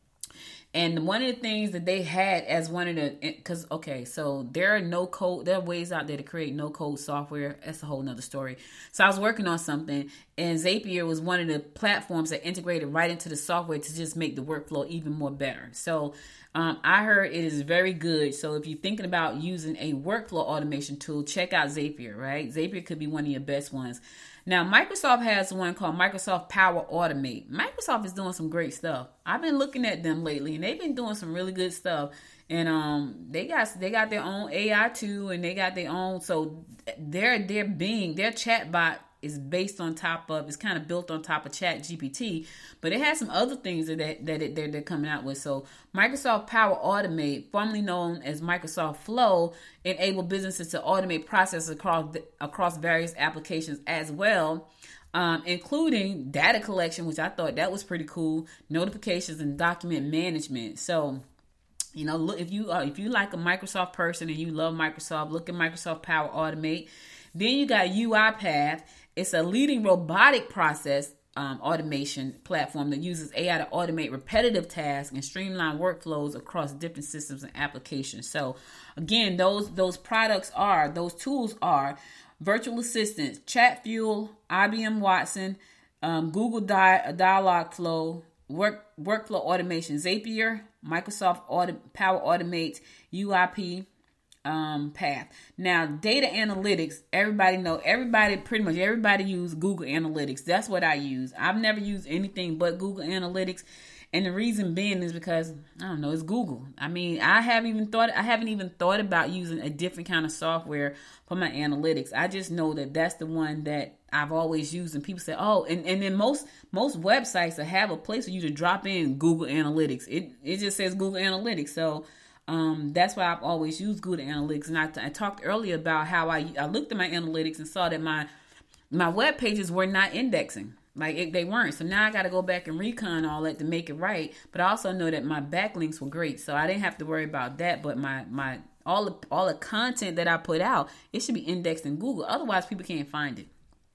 [SPEAKER 3] And one of the things that they had as one of the, because, okay, so there are no code, there are ways out there to create no code software. That's a whole nother story. So I was working on something, and Zapier was one of the platforms that integrated right into the software to just make the workflow even more better. So um, I heard it is very good. So if you're thinking about using a workflow automation tool, check out Zapier, right? Zapier could be one of your best ones. Now, Microsoft has one called Microsoft Power Automate. Microsoft is doing some great stuff. I've been looking at them lately, and they've been doing some really good stuff. And um, they got they got their own A I too, and they got their own. So their their being their chatbot is based on top of, it's kind of built on top of Chat G P T, but it has some other things that that it, they're, they're coming out with. So Microsoft Power Automate, formerly known as Microsoft Flow, enable businesses to automate processes across across various applications as well, um, including data collection, which I thought that was pretty cool, notifications, and document management. So, you know, look, if you are if you like a Microsoft person and you love Microsoft, look at Microsoft Power Automate. Then you got UiPath. It's a leading robotic process um, automation platform that uses A I to automate repetitive tasks and streamline workflows across different systems and applications. So again, those those products are, those tools are virtual assistants, Chatfuel, I B M Watson, um, Google Di- Dialogflow, work, workflow automation, Zapier, Microsoft Auto- Power Automate, U I P, um path. Now, data analytics, everybody know, everybody, pretty much everybody use Google Analytics. That's what I use. I've never used anything but Google Analytics. And the reason being is because, I don't know, it's Google. I mean, I haven't even thought, I haven't even thought about using a different kind of software for my analytics. I just know that that's the one that I've always used. And people say, oh, and, and then most, most websites that have a place for you to drop in Google Analytics. It, it just says Google Analytics. So Um, that's why I've always used Google Analytics. And I, I talked earlier about how I, I looked at my analytics and saw that my my web pages were not indexing. Like it, they weren't. So now I got to go back and recon all that to make it right. But I also know that my backlinks were great, so I didn't have to worry about that. But my my all the all the content that I put out, it should be indexed in Google. Otherwise, people can't find it.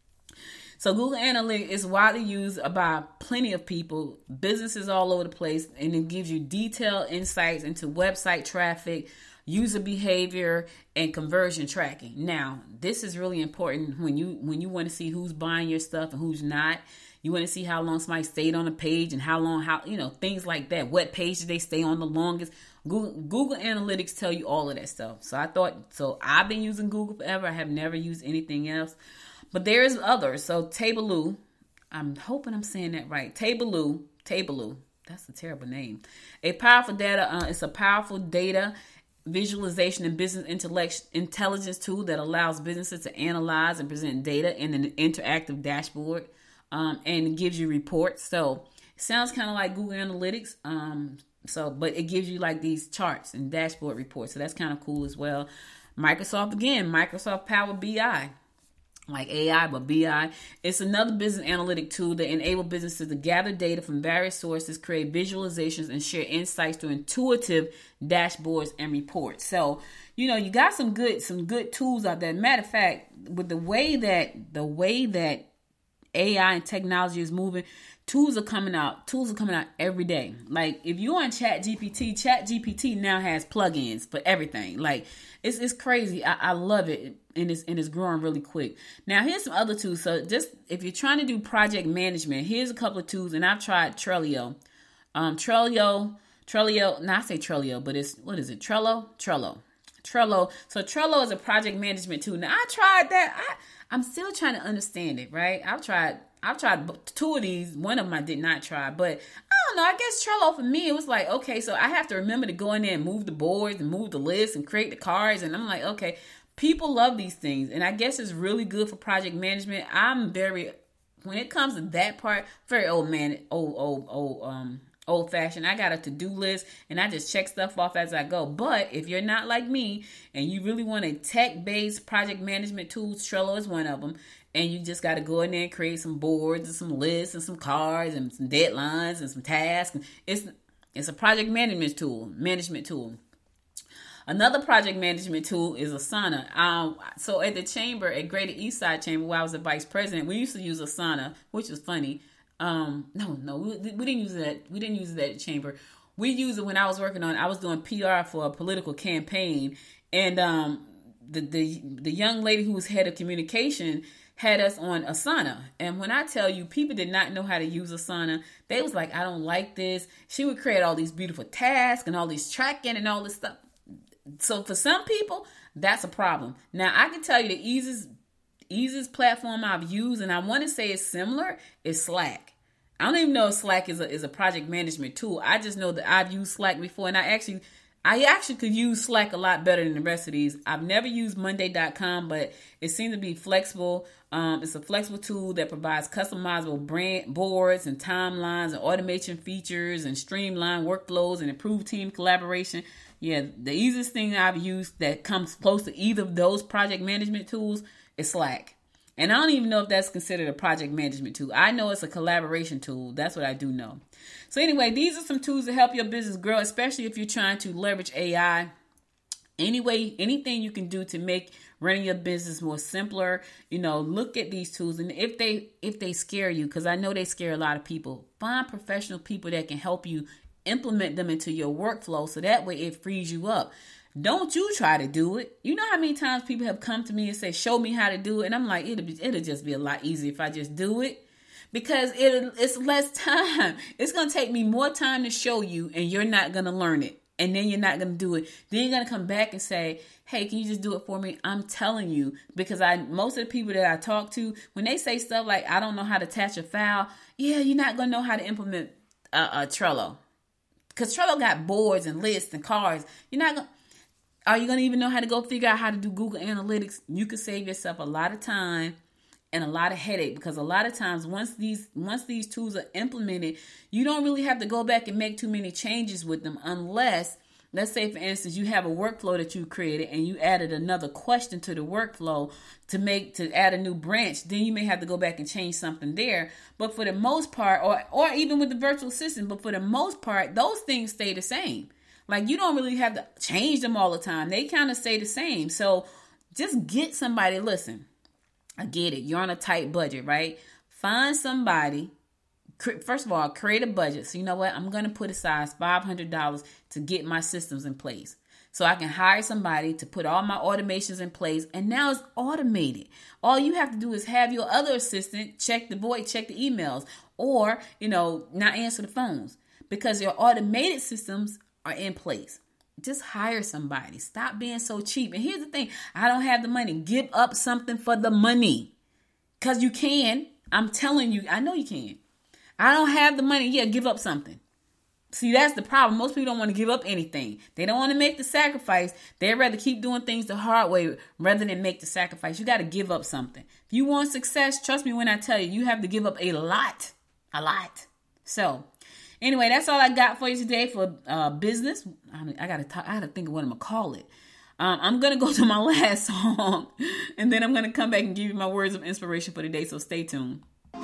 [SPEAKER 3] So Google Analytics is widely used by plenty of people, businesses all over the place, and it gives you detailed insights into website traffic, user behavior, and conversion tracking. Now, this is really important when you when you want to see who's buying your stuff and who's not. You want to see how long somebody stayed on a page and how long, how, you know, things like that. What page did they stay on the longest? Google, Google Analytics tell you all of that stuff. So I thought, so I've been using Google forever. I have never used anything else. But there's others. So Tableau, I'm hoping I'm saying that right. Tableau, Tableau, that's a terrible name. A powerful data, uh, it's a powerful data visualization and business intellect, intelligence tool that allows businesses to analyze and present data in an interactive dashboard, um, and gives you reports. So it sounds kind of like Google Analytics. Um, so, but it gives you like these charts and dashboard reports. So that's kind of cool as well. Microsoft, again, Microsoft Power B I. Like A I, but B I. It's another business analytic tool that enables businesses to gather data from various sources, create visualizations, and share insights through intuitive dashboards and reports. So, you know, you got some good, some good tools out there. Matter of fact, with the way that the way that A I and technology is moving, tools are coming out. Tools are coming out every day. Like if you're on Chat G P T, Chat G P T now has plugins for everything. Like it's it's crazy. I, I love it. And it's, and it's growing really quick. Now, here's some other tools. So just if you're trying to do project management, here's a couple of tools. And I've tried Trello. Um, Trello, Trello, not I say Trello, but it's, what is it? Trello? Trello. Trello. So Trello is a project management tool. Now, I tried that. I, I'm still trying to understand it, right? I've tried, I've tried two of these. One of them I did not try. But I don't know. I guess Trello for me, it was like, okay, so I have to remember to go in there and move the boards and move the list and create the cards. And I'm like, okay. People love these things, and I guess it's really good for project management. I'm very, when it comes to that part, very old man, old, old, old, um, old fashioned. I got a to-do list, and I just check stuff off as I go. But if you're not like me, and you really want a tech-based project management tool, Trello is one of them, and you just got to go in there and create some boards and some lists and some cards and some deadlines and some tasks. It's it's a project management tool, management tool. Another project management tool is Asana. Um, so at the chamber, at Greater Eastside Chamber, where I was the vice president, we used to use Asana, which was funny. Um, no, no, we, we didn't use that. We didn't use it at the chamber. We used it when I was working on, I was doing P R for a political campaign. And um, the, the, the young lady who was head of communication had us on Asana. And when I tell you, people did not know how to use Asana. They was like, I don't like this. She would create all these beautiful tasks and all these tracking and all this stuff. So for some people, that's a problem. Now, I can tell you the easiest, easiest platform I've used, and I want to say it's similar, is Slack. I don't even know if Slack is a, is a project management tool. I just know that I've used Slack before, and I actually I actually could use Slack a lot better than the rest of these. I've never used Monday dot com, but it seems to be flexible. Um, it's a flexible tool that provides customizable brand boards and timelines and automation features and streamlined workflows and improved team collaboration. Yeah, the easiest thing I've used that comes close to either of those project management tools is Slack. And I don't even know if that's considered a project management tool. I know it's a collaboration tool. That's what I do know. So anyway, these are some tools to help your business grow, especially if you're trying to leverage A I. Anyway, anything you can do to make running your business more simpler, you know, look at these tools. And if they if they scare you, because I know they scare a lot of people, find professional people that can help you implement them into your workflow so that way it frees you up. Don't you try to do it. You know how many times people have come to me and say, show me how to do it. And I'm like, it'll, be, it'll just be a lot easier if I just do it. Because it, it's less time. It's going to take me more time to show you, and you're not going to learn it. And then you're not going to do it. Then you're going to come back and say, hey, can you just do it for me? I'm telling you, because I most of the people that I talk to, when they say stuff like, I don't know how to attach a file, yeah, you're not going to know how to implement a, a Trello. Because Trello got boards and lists and cards. You're not going to. Are you going to even know how to go figure out how to do Google Analytics? You could save yourself a lot of time and a lot of headache, because a lot of times once these once these tools are implemented, you don't really have to go back and make too many changes with them unless, let's say, for instance, you have a workflow that you created and you added another question to the workflow to make to add a new branch. Then you may have to go back and change something there. But for the most part, or or even with the virtual assistant, but for the most part, those things stay the same. Like, you don't really have to change them all the time. They kind of stay the same. So just get somebody. Listen, I get it. You're on a tight budget, right? Find somebody. First of all, create a budget. So you know what? I'm going to put aside five hundred dollars to get my systems in place. So I can hire somebody to put all my automations in place. And now it's automated. All you have to do is have your other assistant check the void, check the emails, or, you know, not answer the phones, because your automated systems are in place. Just hire somebody. Stop being so cheap. And here's the thing. I don't have the money. Give up something for the money. Because you can. I'm telling you. I know you can. I don't have the money. Yeah, give up something. See, that's the problem. Most people don't want to give up anything. They don't want to make the sacrifice. They'd rather keep doing things the hard way rather than make the sacrifice. You got to give up something. If you want success, trust me when I tell you, you have to give up a lot. A lot. So, anyway, that's all I got for you today for uh, business. I, mean, I got to I got to think of what I'm going to call it. Um, I'm going to go to my last song, and then I'm going to come back and give you my words of inspiration for the day, so stay tuned.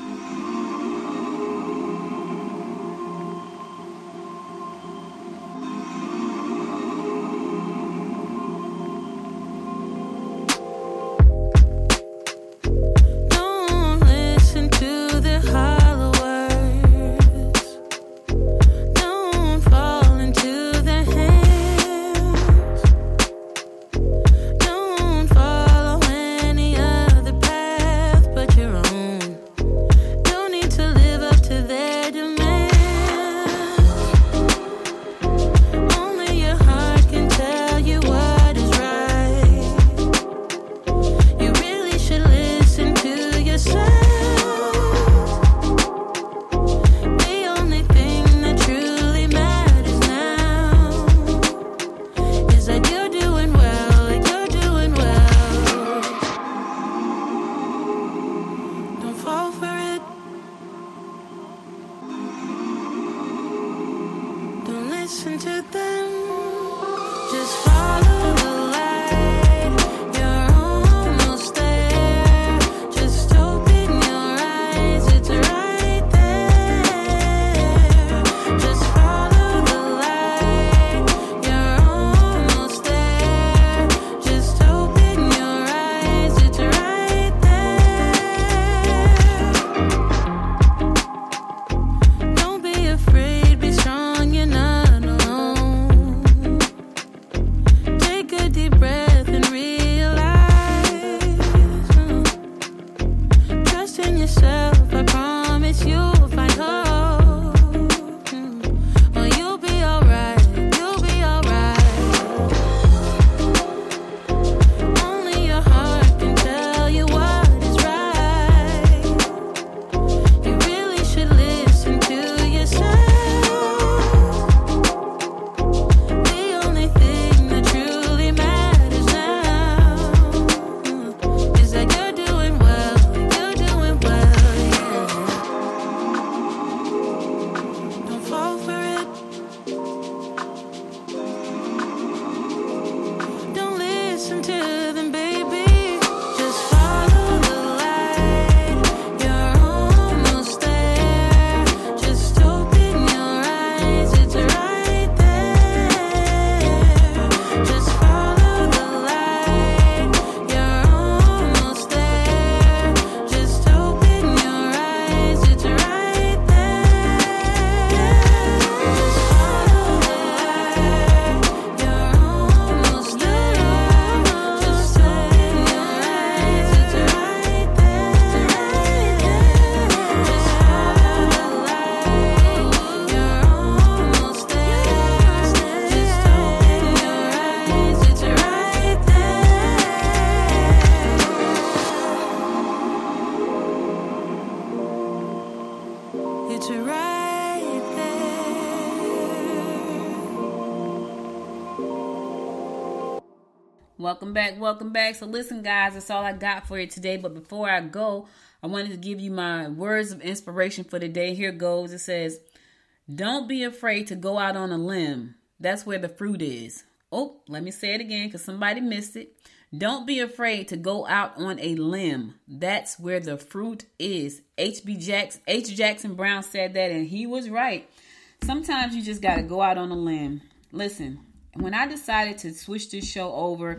[SPEAKER 3] Welcome back, welcome back. So listen, guys, that's all I got for you today. But before I go, I wanted to give you my words of inspiration for the day. Here goes. It says, don't be afraid to go out on a limb. That's where the fruit is. Oh, let me say it again because somebody missed it. Don't be afraid to go out on a limb. That's where the fruit is. H B Jackson, H. Jackson Brown said that, and he was right. Sometimes you just got to go out on a limb. Listen, when I decided to switch this show over,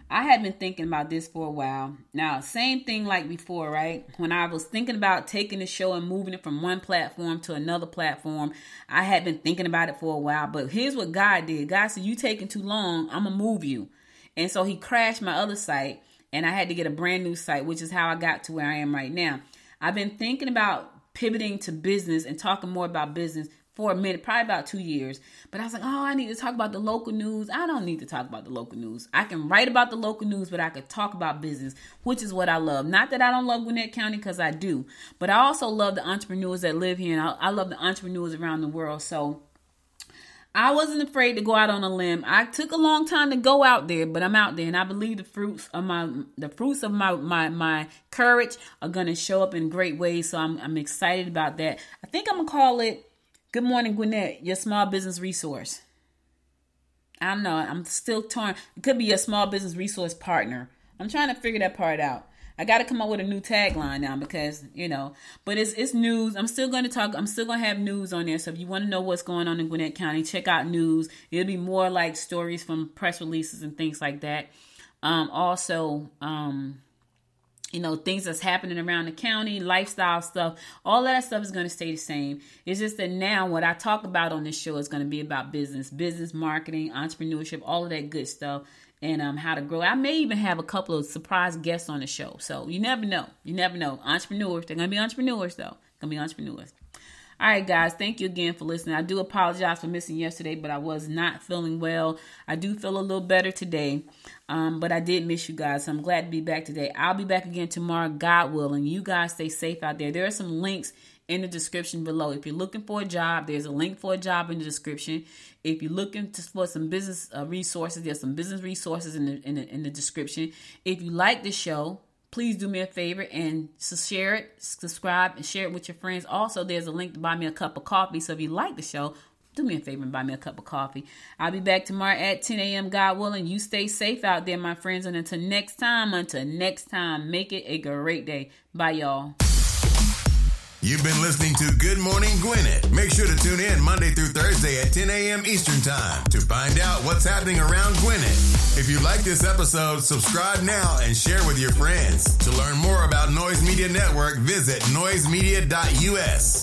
[SPEAKER 3] I had been thinking about this for a while. Now, same thing like before, right? When I was thinking about taking the show and moving it from one platform to another platform, I had been thinking about it for a while. But here's what God did. God said, you taking too long, I'm going to move you. And so he crashed my other site, and I had to get a brand new site, which is how I got to where I am right now. I've been thinking about pivoting to business and talking more about business for a minute, probably about two years. But I was like, oh, I need to talk about the local news. I don't need to talk about the local news. I can write about the local news, but I could talk about business, which is what I love. Not that I don't love Gwinnett County, because I do. But I also love the entrepreneurs that live here, and I, I love the entrepreneurs around the world. So I wasn't afraid to go out on a limb. I took a long time to go out there, but I'm out there, and I believe the fruits of my the fruits of my my my courage are gonna show up in great ways. So I'm I'm excited about that. I think I'm gonna call it Good Morning Gwinnett, your small business resource. I don't know. I'm still torn. It could be your small business resource partner. I'm trying to figure that part out. I got to come up with a new tagline now because, you know, but it's it's news. I'm still going to talk. I'm still going to have news on there. So if you want to know what's going on in Gwinnett County, check out news. It'll be more like stories from press releases and things like that. Um, also, um, you know, things that's happening around the county, lifestyle stuff, all of that stuff is going to stay the same. It's just that now what I talk about on this show is going to be about business, business marketing, entrepreneurship, all of that good stuff, and um, how to grow. I may even have a couple of surprise guests on the show. So you never know. You never know. Entrepreneurs, they're going to be entrepreneurs, though. Going to be entrepreneurs. All right, guys, thank you again for listening. I do apologize for missing yesterday, but I was not feeling well. I do feel a little better today, um, but I did miss you guys, so I'm glad to be back today. I'll be back again tomorrow, God willing. You guys stay safe out there. There are some links in the description below. If you're looking for a job, there's a link for a job in the description. If you're looking to, for some business uh, resources, there's some business resources in the, in the in the description. If you like the show, please do me a favor and share it, subscribe, and share it with your friends. Also, there's a link to buy me a cup of coffee. So if you like the show, do me a favor and buy me a cup of coffee. I'll be back tomorrow at ten a.m. God willing. You stay safe out there, my friends. And until next time, until next time, make it a great day. Bye, y'all.
[SPEAKER 2] You've been listening to Good Morning Gwinnett. Make sure to tune in Monday through Thursday at ten a.m. Eastern Time to find out what's happening around Gwinnett. If you like this episode, subscribe now and share with your friends. To learn more about Noise Media Network, visit noise media dot u s.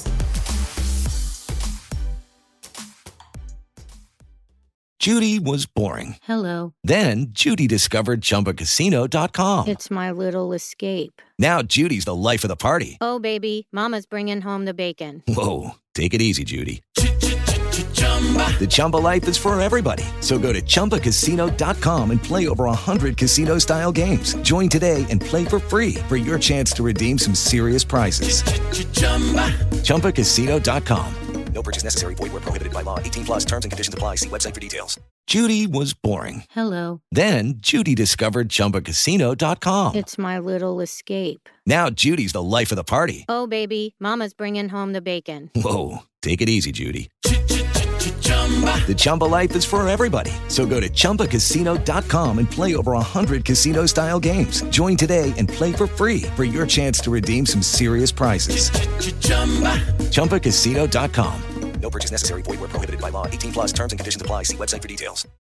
[SPEAKER 13] Judy was boring.
[SPEAKER 14] Hello.
[SPEAKER 13] Then Judy discovered Chumba Casino dot com.
[SPEAKER 14] It's my little escape.
[SPEAKER 13] Now Judy's the life of the party.
[SPEAKER 14] Oh, baby, mama's bringing home the bacon.
[SPEAKER 13] Whoa, take it easy, Judy. The Chumba life is for everybody. So go to Chumba Casino dot com and play over one hundred casino-style games. Join today and play for free for your chance to redeem some serious prizes. Chumba Casino dot com.
[SPEAKER 15] No purchase necessary. Void where prohibited by law. eighteen plus terms and conditions apply. See website for details.
[SPEAKER 13] Judy was boring.
[SPEAKER 14] Hello.
[SPEAKER 13] Then Judy discovered Chumba Casino dot com.
[SPEAKER 14] It's my little escape.
[SPEAKER 13] Now Judy's the life of the party.
[SPEAKER 14] Oh, baby, mama's bringing home the bacon.
[SPEAKER 13] Whoa, take it easy, Judy. The Chumba life is for everybody. So go to Chumba Casino dot com and play over one hundred casino-style games. Join today and play for free for your chance to redeem some serious prizes. Chumba Casino dot com.
[SPEAKER 15] No purchase necessary. Void where prohibited by law. eighteen plus terms and conditions apply. See website for details.